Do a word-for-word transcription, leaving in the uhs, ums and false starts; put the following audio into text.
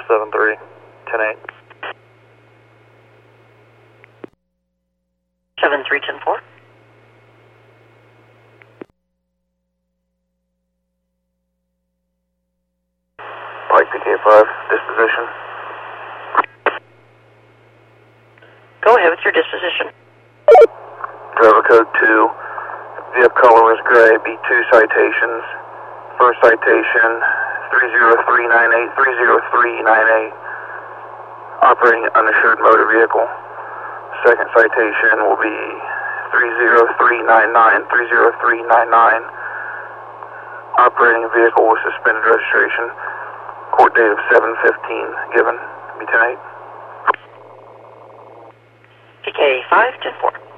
seven three, ten eight. seven three, ten four. Pike P K five, disposition. Go ahead with your disposition. Driver code two, vehicle color is gray, B two citations. First citation, three zero three nine eight, three zero three nine eight. Operating uninsured motor vehicle. Second citation will be three zero three nine nine, three zero three nine nine. Operating vehicle with suspended registration. Court date of seven fifteen given. Be ten eight. P K five, ten four.